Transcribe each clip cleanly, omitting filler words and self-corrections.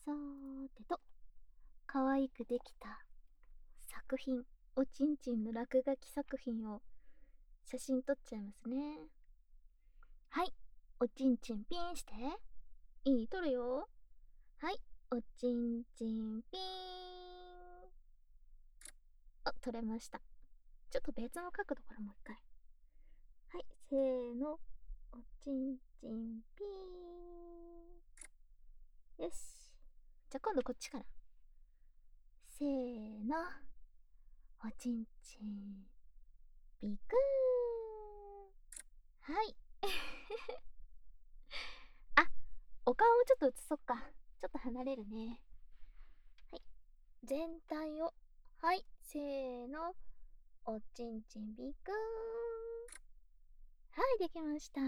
さーてと、可愛くできた作品、おちんちんの落書き作品を写真撮っちゃいますね。はい、おちんちんピンして。いい、撮るよ。はい、おちんちんピーン。あ、撮れました。ちょっと別の角度からもう一回。はい、せーの、おちんちんピーン。よし。じゃあ今度こっちから。せーの、おちんちんピクーン。はい。あ、お顔もちょっと映そっか。ちょっと離れるね。はい。全体を。はい。せーの。おちんちんピクーン。はい、できました。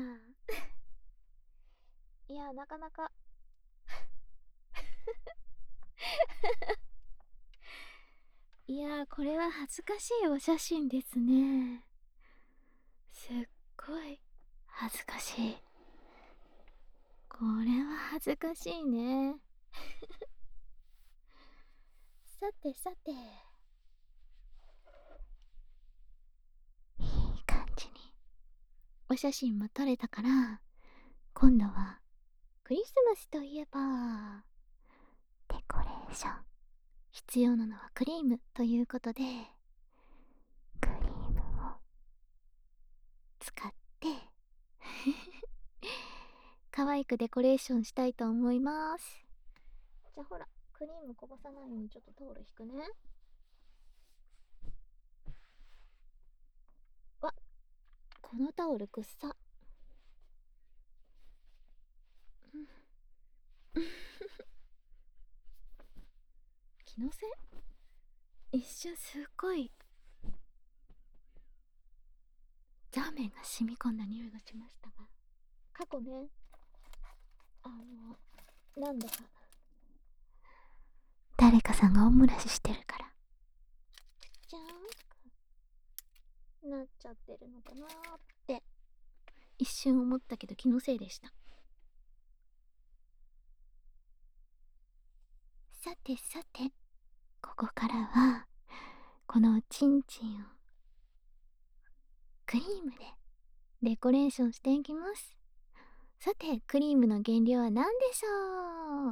いや、なかなか。いや、これは恥ずかしいお写真ですね。すっごい恥ずかしい。これは恥ずかしいね。さてさて。いい感じにお写真も撮れたから、今度はクリスマスといえばデコレーション。必要なのはクリームということで、クリームを使って可愛くデコレーションしたいと思います。じゃあほら、クリームこぼさないようにちょっとタオル引くね。わ、このタオルくっさ。気のせい？一瞬すっごいザーメンが染み込んだ匂いがしましたが、過去ね、なんだか誰かさんがおんむらししてるからじゃーんなっちゃってるのかなーって一瞬思ったけど気のせいでした。さてさて、ここからはこのおちんちんをクリームでデコレーションしていきます。さて、クリームの原料は何でしょう？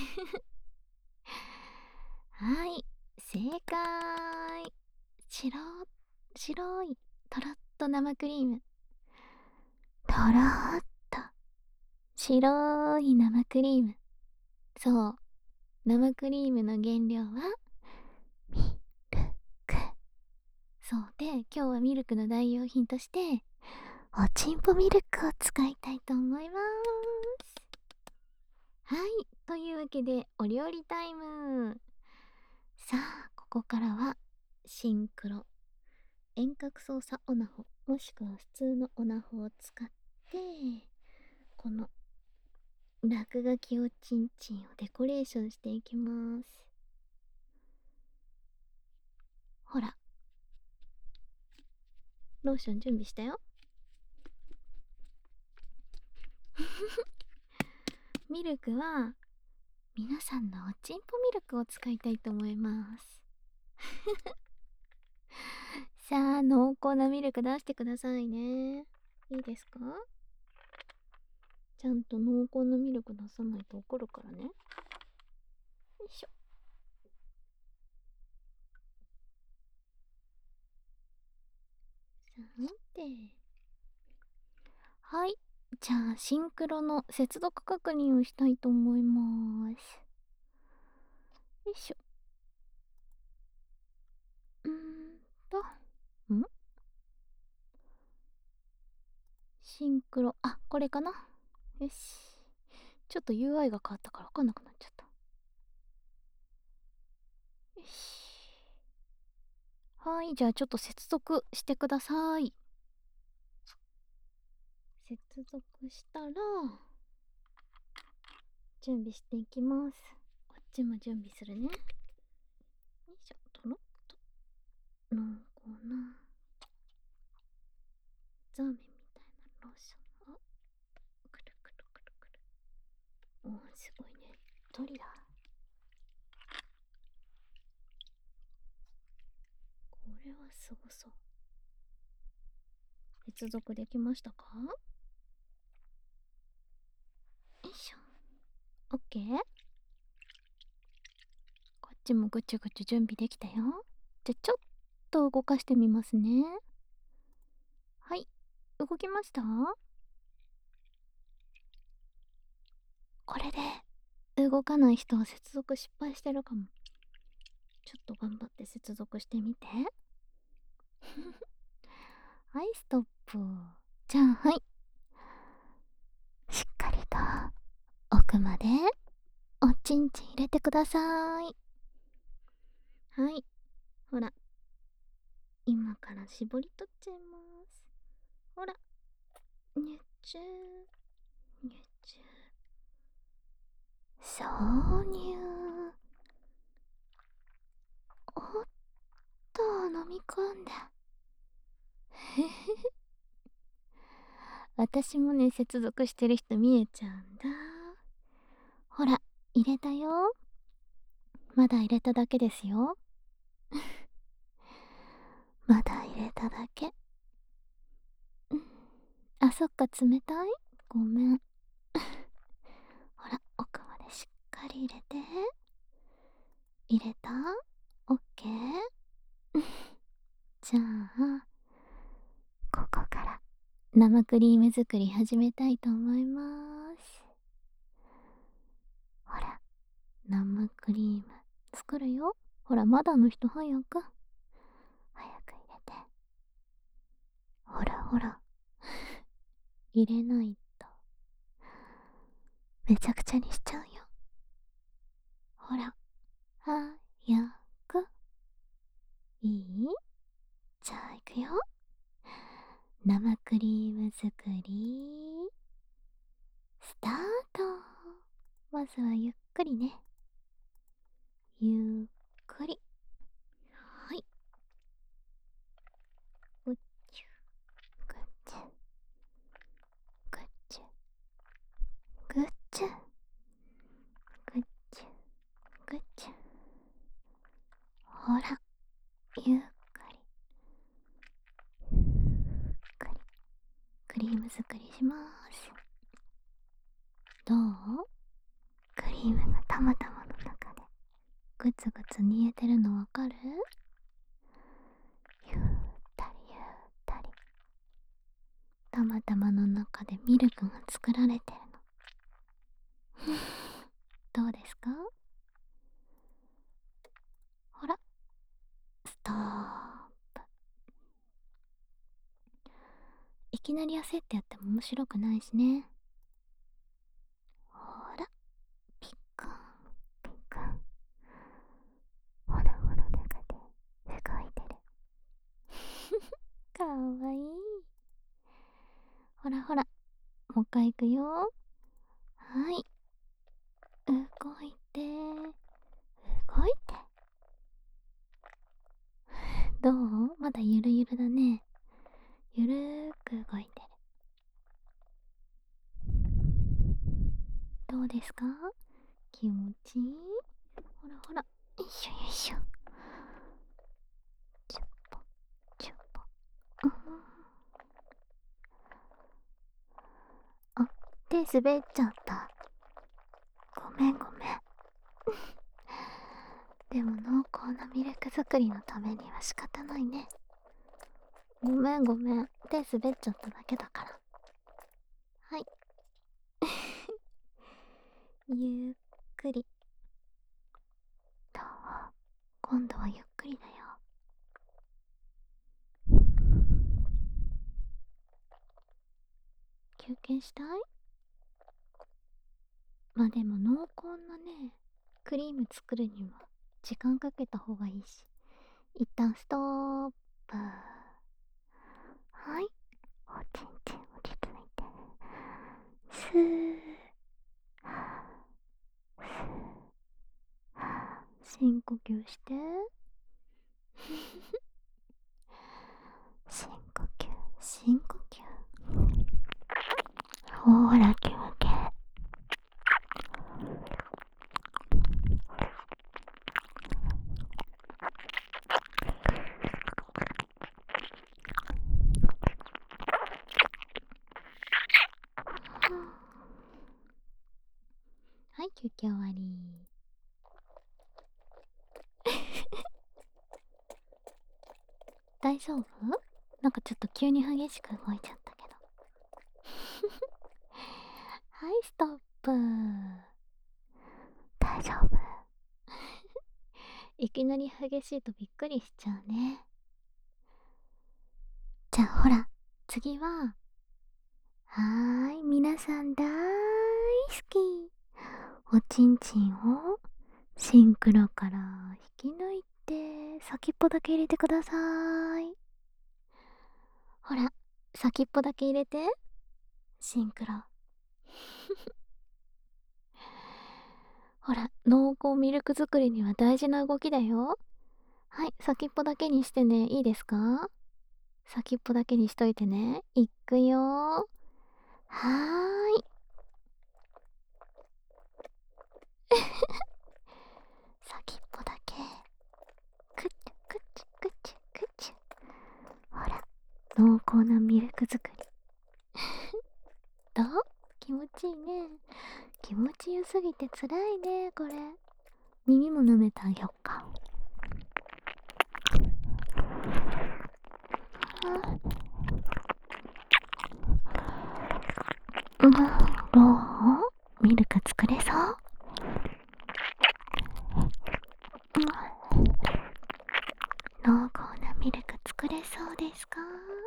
はい、正解。白いとろっと生クリーム。とろーっと白い生クリーム。そう、生クリームの原料はミルク。そうで、今日はミルクの代用品としておちんぽミルクを使いたいと思います。はい、というわけでお料理タイム。さあ、ここからはシンクロ遠隔操作オナホ、もしくは普通のオナホを使ってこの落書きおちんちんをデコレーションしていきます。ほら、ローション準備したよ。ミルクは皆さんのおちんぽミルクを使いたいと思います。さあ、濃厚なミルク出してくださいね。いいですか？ちゃんと濃厚なミルク出さないと怒るからね。よいしょ。さて、はい、じゃあシンクロの接続確認をしたいと思います。よいしょ。んシンクロ、あ、これかな。よし。ちょっと UI が変わったから分かんなくなっちゃった。よし。はい、じゃあちょっと接続してください。接続したら準備していきます。こっちも準備するね。よいしょ。とろっと濃厚なザーメンみたいなローションをくるくるくるくる。おー、すごいね。トリだ。 接続できましたか？よいしょ。 OK。 こっちもぐちゅぐちゅ準備できたよ。じゃちょっと動かしてみますね。はい、動きました。これで動かない人は接続失敗してるかも。ちょっと頑張って接続してみて。はい、ストップ。じゃあ、はい、しっかりと奥までおちんちん入れてください。はい、ほら、今から絞り取っちゃいます。ほら、にゅっちゅー、にゅっちゅー、挿入。おっと、飲み込んだ。へへへ。私もね、接続してる人見えちゃうんだ。ほら、入れたよ。まだ入れただけですよ。まだ入れただけ。うん、あ、そっか、冷たい？ごめん。ほら、奥までしっかり入れて。入れた？オッケー。じゃあ、ここから生クリーム作り始めたいと思います。ほら、生クリーム作るよ。ほら、まだの人早く入れて。ほらほら。入れないとめちゃくちゃにしちゃうよ。ほら、早く。いい？じゃあいくよ。生クリーム作りスタート。まずはゆっくりね。ゆっくり。はい。ぐっちゅぐっちゅぐっちゅぐっちゅぐっちゅぐっちゅ。ほら、ゆっくりゆっくりクリーム作りします。どう？クリームがたまたまの中でグツグツ煮えてるのわかる？ゆったりゆったりたまたまの中でミルクが作られてるの。どうですか？ほら、ストップ。いきなり焦ってやっても面白くないしね。ほら、ピッカンピッカン。ほらほら中で動いてる。かわいい。ほらほら、もう一回いくよ。はい、動いて動いて。どう？まだゆるゆるだね。ゆるーく動いてる。どうですか？気持ちいい？ほらほら、よいしょよいしょ。ちょっぽちょっぽ。あ、手滑っちゃった。ごめんごめん。でも濃厚なミルク作りのためには仕方ないね。ごめんごめん。手滑っちゃっただけだから。はい。ゆっくり。どう？今度はゆっくりだよ。休憩したい？まあでも濃厚なね、クリーム作るには時間かけた方がいいし。一旦ストップ。はい。おちんちん落ち着いて。スー。深呼吸して。深呼吸深呼吸。ほら休憩。 席終わり。大丈夫？なんかちょっと急に激しく動いちゃったけど。はい、ストップ。大丈夫？いきなり激しいとびっくりしちゃうね。じゃあほら、次は、皆さん大好き。おちんちんをシンクロから引き抜いて、先っぽだけ入れてください。ほら、先っぽだけ入れて。シンクロ。ほら、濃厚ミルク作りには大事な動きだよ。はい、先っぽだけにしてね。いいですか？先っぽだけにしといてね。いくよー。先っぽだけ。くっちゅくっちゅくっちゅくっちゅ。ほら、濃厚なミルク作り。どう？気持ちいいね。気持ちよすぎてつらいね、これ。耳も舐めてあげよっか。どう？ミルク作れそう？濃厚なミルク作れそうですか？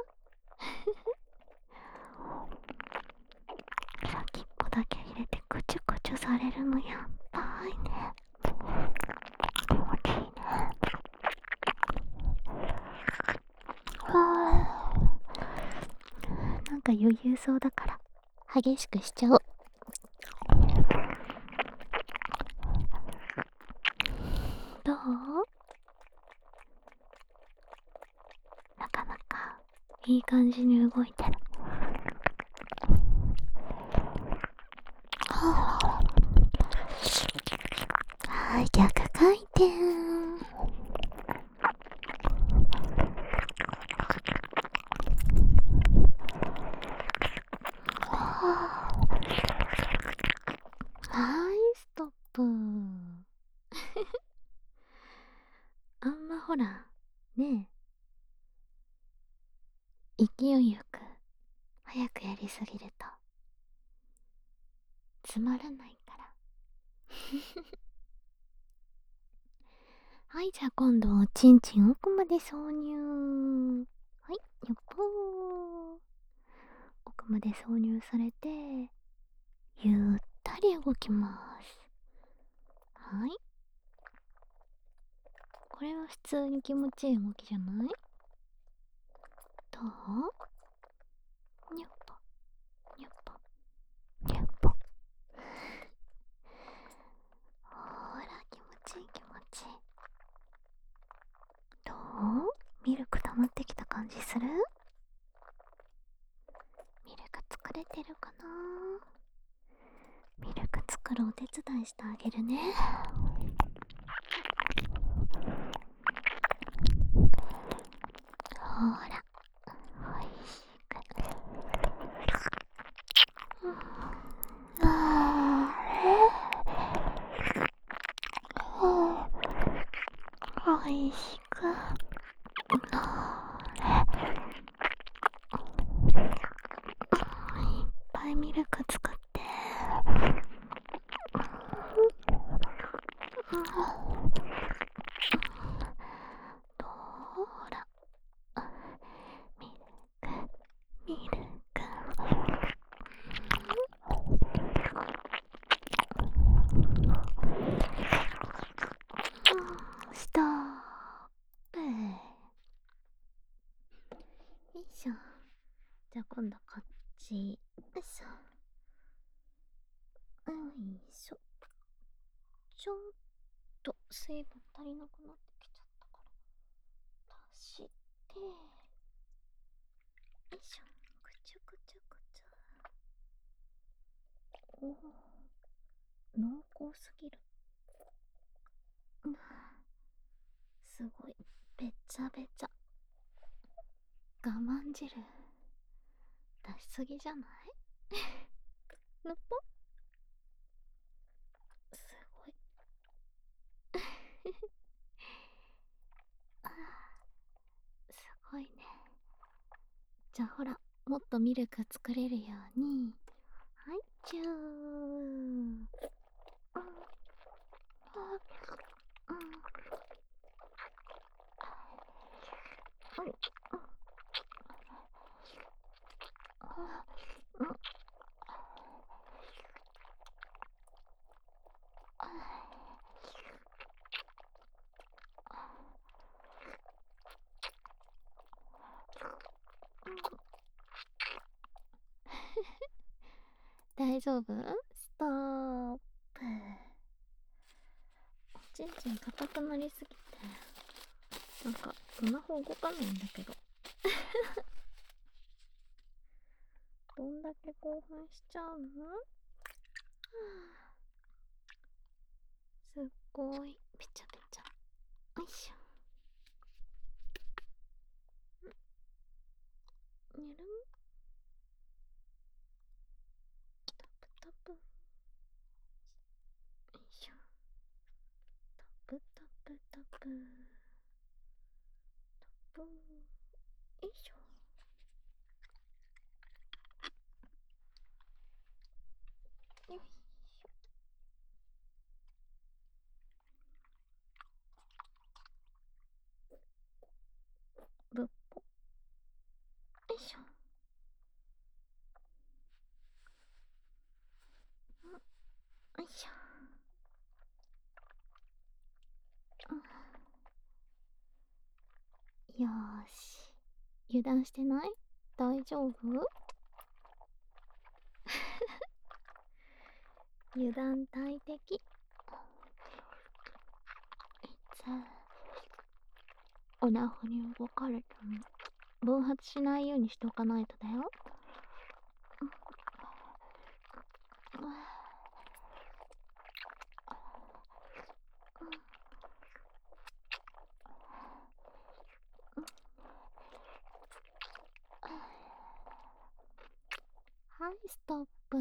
先っぽだけ入れてくちゅくちゅされるのやっばいね。気持ちいいね。なんか余裕そうだから激しくしちゃおう。どう？なかなかいい感じに動いてる。はい、逆回転。はい、ストップ。あんまほら、ねえ、勢いよく早くやりすぎるとつまらないから。はい、じゃあ今度はおちんちん奥まで挿入。はい、よっぽー。奥まで挿入されて、ゆったり動きます。はい。これは普通に気持ちいい動きじゃない？どう？にょっぽ、にょっぽ、にょっぽ。ほら、気持ちいい気持ちいい。どう？ミルク溜まってきた感じする？ミルク作れてるかな？ミルク作るお手伝いしてあげるね。ほら、おいしく。おいしく。いっぱいミルク作って。ほら、ミルク、ミルク。ストップ。よいしょ。じゃあ今度こっち。よいしょ。よいしょ。ちょっと水分足りなくなってきちゃったから足して、よいしょ。くちゅくちゅくちゅ。おお、濃厚すぎる。すごいべちゃべちゃ。我慢汁出しすぎじゃない？ぬっぽ。 じゃあほら、もっとミルク作れるように。はい、チュー。大丈夫？ストップ。おちんちん硬くなりすぎて、なんかスマホ動かないんだけど。どんだけ興奮しちゃうの？すっごいぺちゃぺちゃ。よいしょ。にゅるん。タプタプ。よいしょ。タプタプタプ。タプ。よいしょ。よいしょ。ぶっぽ。よいしょ。よいしょ。よーし。油断してない？大丈夫？油断大敵。いつオナホに動かれても暴発しないようにしておかないとだよ。はい、ストップ。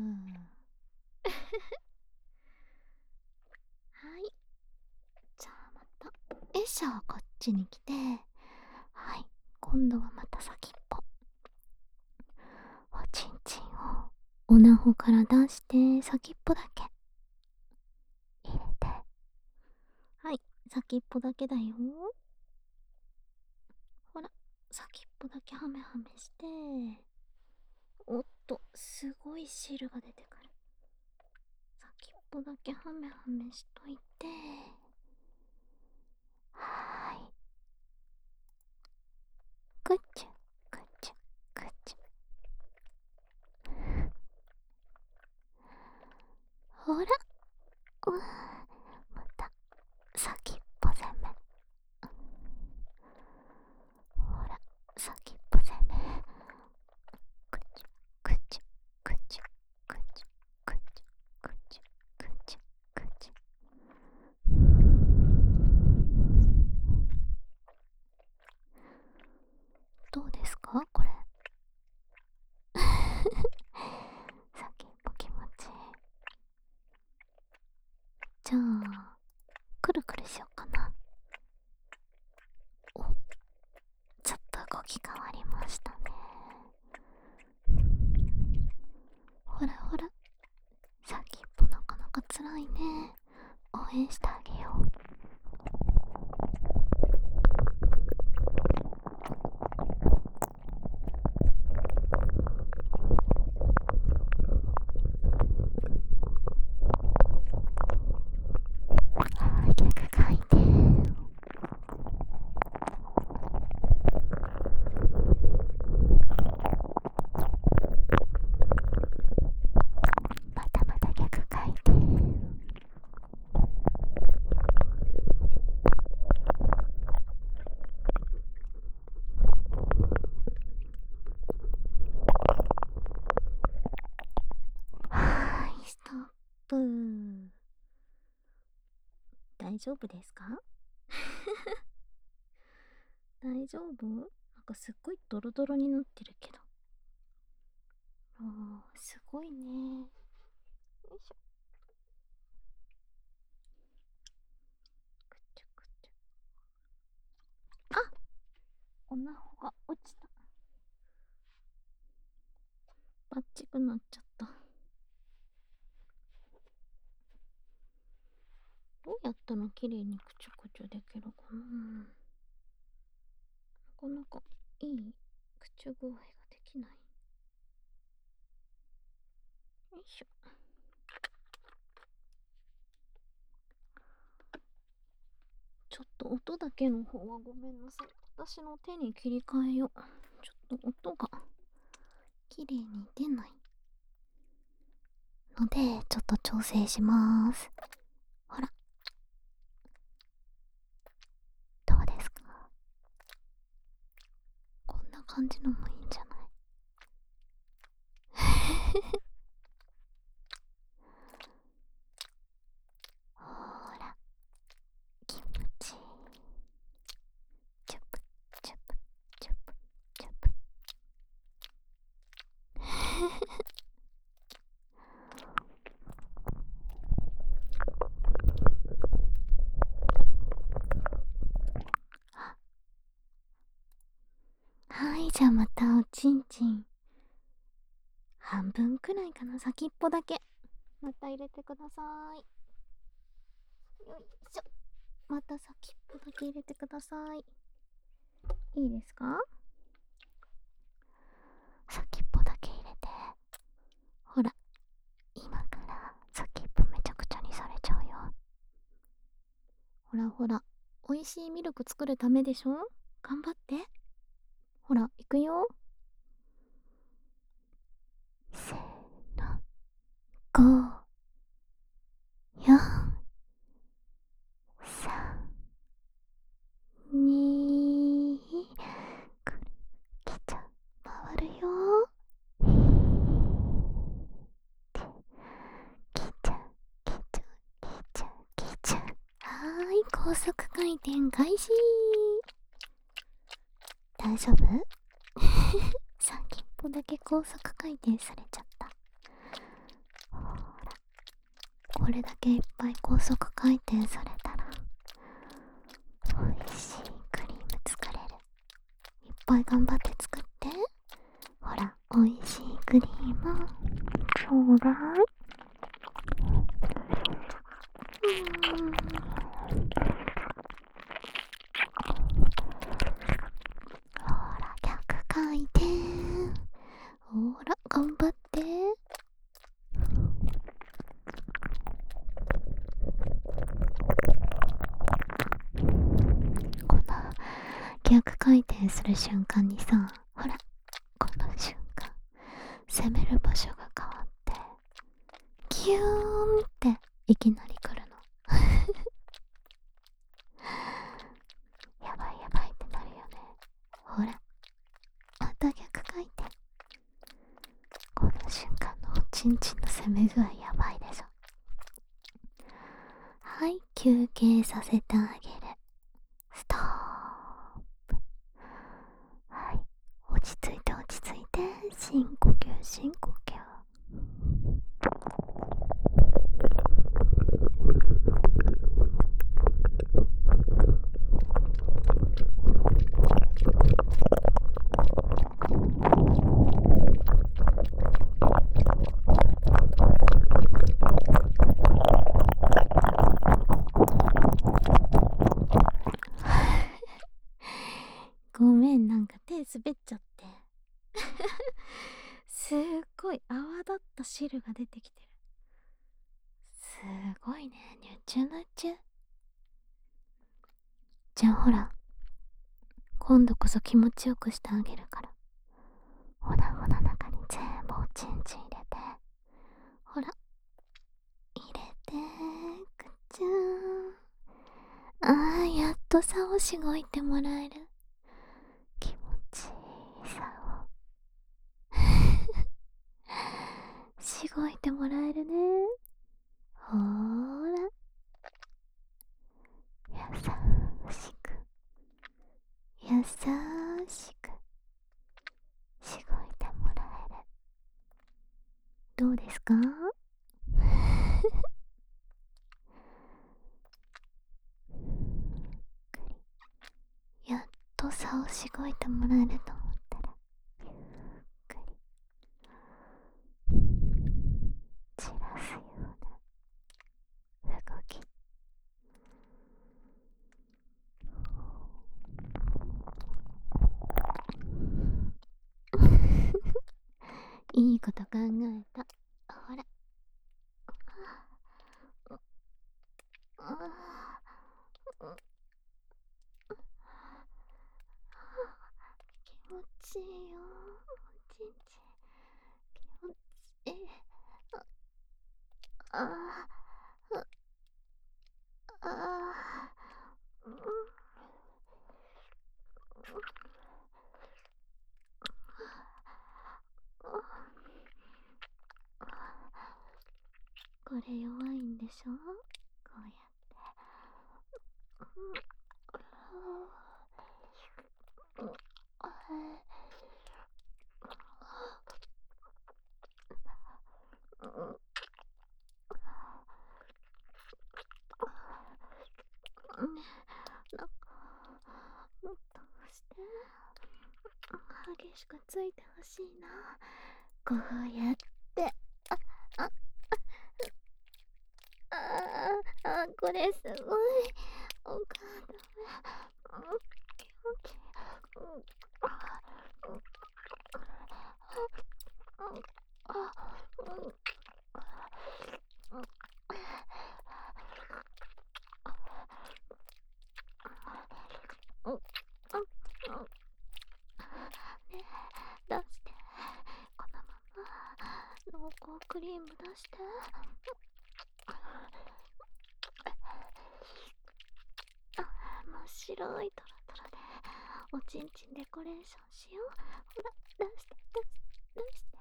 はい。じゃあまた。よいしょ、こっちに来て。はい。今度はまた先っぽ。おちんちんをおなほから出して先っぽだけ入れて。はい。先っぽだけだよ。ほら。先っぽだけハメハメして。おっと、すごい汁が出てくる。先っぽだけハメハメしといて。はーい。ぐっちゅぐっちゅぐっちゅ。ほら、また先っぽ攻め。ほら、先っぽ攻め。ぐっちゅぐっちゅぐっちゅぐっちゅぐっちゅぐっちゅぐっちゅぐっちゅ。どうですかこれ？先っぽ気持ちいい。じゃあくるくるしようかな。お、ちょっと動き変わりましたね。ほらほら、先っぽなかなかつらいね。応援してあげよう。逆回転。またまた逆回転。はーい、ストップ。大丈夫ですか？大丈夫？なんかすっごいドロドロになってるけど。すごいね。よいしょ。くっちゃくっちゃ。あ、おなほが落ちた。 パッチくなっちゃった。どうやったら綺麗にくちゅくちゅできるかな。なかなかいいくちゅ具合ができない。よいしょ。ちょっと音だけの方はごめんなさい。私の手に切り替えよう。ちょっと音が綺麗に出ないので、ちょっと調整します。ほら。どうですか？こんな感じのもいいんじゃない？ほら、気持ちいい。チュプチュプチュプチュプ。はい、じゃあまたおちんちん。半分くらいかな、先っぽだけ。また入れてください。よいしょ。また先っぽだけ入れてください。いいですか？先っぽだけ入れて。ほら、今から先っぽめちゃくちゃにされちゃうよ。ほらほら、美味しいミルク作るためでしょ？頑張って。ほら、いくよ。せーの。5、4、3、2、くる、きちゃ、回るよ。きちゃ、きちゃ、きちゃ、きちゃ。はーい、高速回転開始。大丈夫？先っぽだけ高速回転されちゃった。ほら、これだけいっぱい高速回転されたら美味しいクリーム作れる。いっぱい頑張って作って。ほら、美味しいクリームちょうだい。ほら、逆回転。ほら、頑張って。この逆回転する瞬間にさ、ほら、この瞬間攻める場所が変わってキューンっていきなり来るの。やばいやばいってなるよね。ほら、また逆回転。この瞬間のおちんちんの攻め具合やばいでしょ。はい、休憩させてあげる。ストープ。はい、落ち着いて落ち着いて。深呼吸深呼吸。ごめん、なんか手滑っちゃってすっごい泡立った汁が出てきてる。すごいね、ニュチュヌチュ。じゃあほら、今度こそ気持ちよくしてあげるから。お団子の中に全部おちんちん入れて。ほら、入れて、くちゅーん。やっとさをしごいてもらえる。気持ちいいさをしごいてもらえるね。ほーら、優しく優しくしごいてもらえる。どうですか？やっとさをしごいてもらえると思ったらゆっくりいいこと考えた。ほら。気持ちいいよ、おちんちん。気持ちいい。ああああ、これ弱いんでしょ、こうやって。なんかもっとして激しくついてほしいな。こうやって。ああこれすごい。お母さん、気持ちいい。ね、出して。このまま濃厚クリーム出して。真っ白いトロトロでおちんちんデコレーションしよう。ほら、出して出して。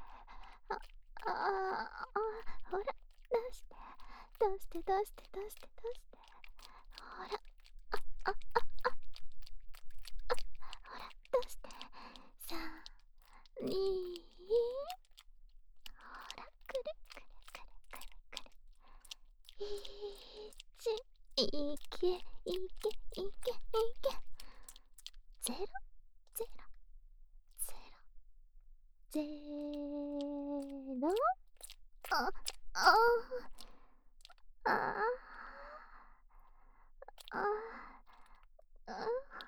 ほら、出して出して出して出して出して。ほら、ほら、出して。3、2、ほら、くるくるくるくるくる。1、いけいけいけいけ。ゼロゼロゼロゼロ。あああああ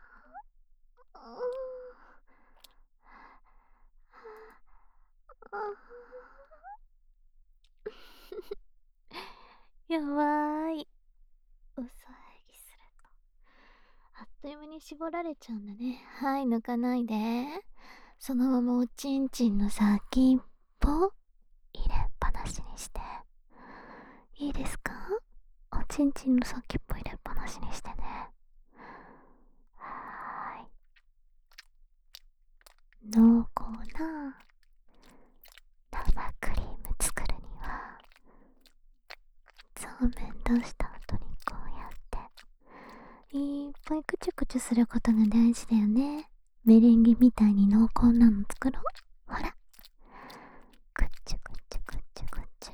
やばい。嘘演技するとあっという間に絞られちゃうんだね。はい、抜かないで。そのままおちんちんの先っぽ入れっぱなしにして。いいですか？おちんちんの先っぽ入れっぱなしにしてね。はーい。濃厚な生クリーム作るには、そうめん出した後にこうやっていっぱいくちゅくちゅすることが大事だよね。メレンゲみたいに濃厚なの作ろう。ほら、くっちゅくっちゅくっちゅくっちゅ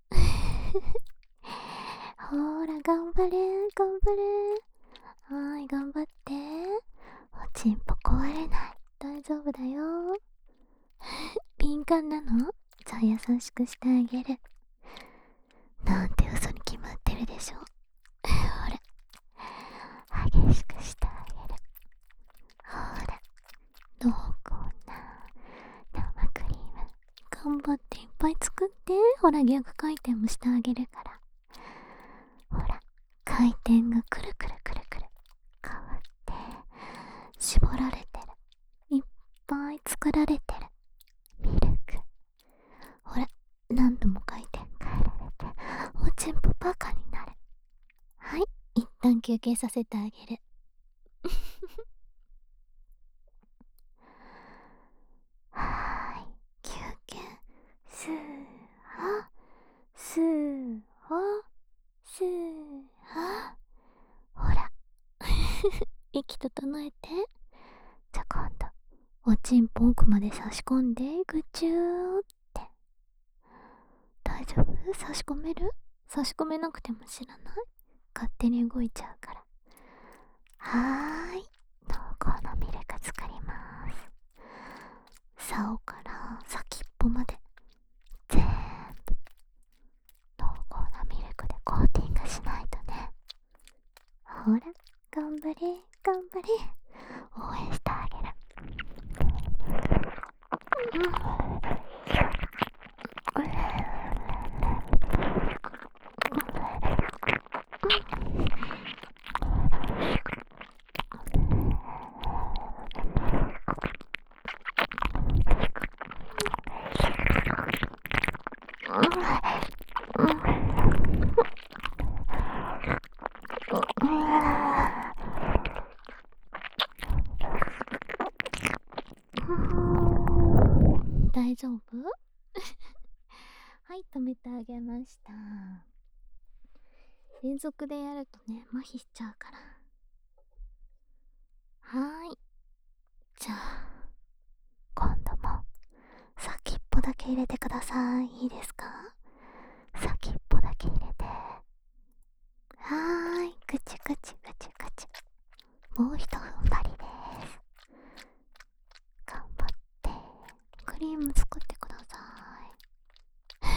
ほら、頑張れ頑張れ。はーい、頑張って。おちんぽ壊れない。大丈夫だよ。敏感なの？じゃあ優しくしてあげる。なんて嘘に決まってるでしょ。ほら、激しくしてあげる。ほら、濃厚な生クリーム頑張っていっぱい作って。ほら、逆回転もしてあげるから。ほら、回転がくるくるくるくる変わって絞られてる。いっぱい作られてるミルク。ほら、何度も回転変えられておちんぽバカになる。はい、一旦休憩させてあげる。はーい、休憩。スーハスーハスーハ。ほら息整えて。じゃあ今度おちんぽ奥まで差し込んでぐちゅーって。大丈夫？差し込める？差し込めなくても知らない？勝手に動いちゃうから。はーい、濃厚なミルク作ります。竿から先っぽまで全部濃厚なミルクでコーティングしないとね。ほら、頑張れ頑張れ。応援してあげる。 丈夫？はい、止めてあげました。連続でやるとね、麻痺しちゃうから。はーい。じゃあ、今度も先っぽだけ入れてください。いいですか？先っぽだけ入れて。はーい。ぐちぐちぐちぐち。もうひと踏ん張りです。頑張って。クリーム作ってください。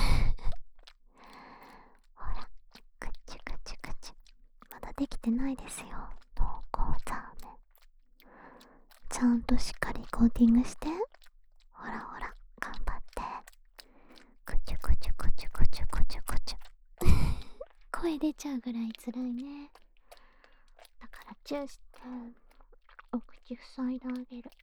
ほら、ぐちぐちぐち。まだできてないですよ。濃厚ザーメン。ちゃんとしっかりコーティングして。ほらほら、頑張って。ぐちゅぐちゅぐちゅぐちゅぐちゅぐちゅ。声出ちゃうぐらい辛いね。だからチューして、お口塞いであげる。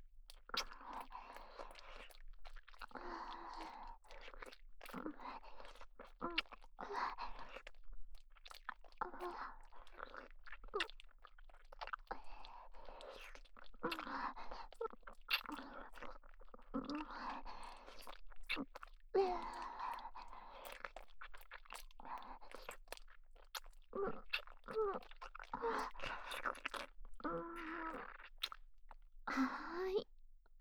はーい。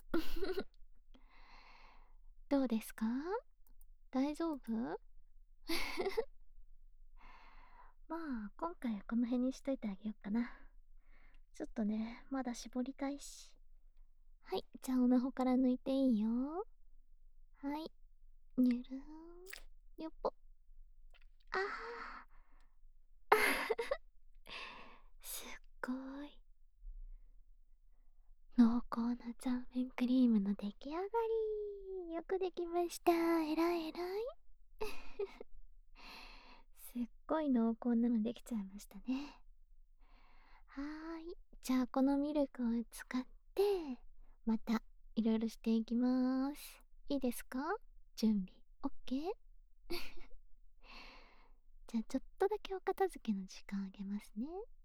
どうですか？大丈夫？まあ、今回はこの辺にしといてあげようかな。ちょっとね、まだ絞りたいし。はい、じゃあおなほから抜いていいよ。はい、にゅるーん。よっぽ。あー。すっごい。濃厚なザーメンクリームの出来上がり。よくできました。えらいえらい。すっごい濃厚なのできちゃいましたね。はーい。じゃあこのミルクを使ってまたいろいろしていきます。いいですか？準備 OK？ じゃあちょっとだけお片付けの時間あげますね。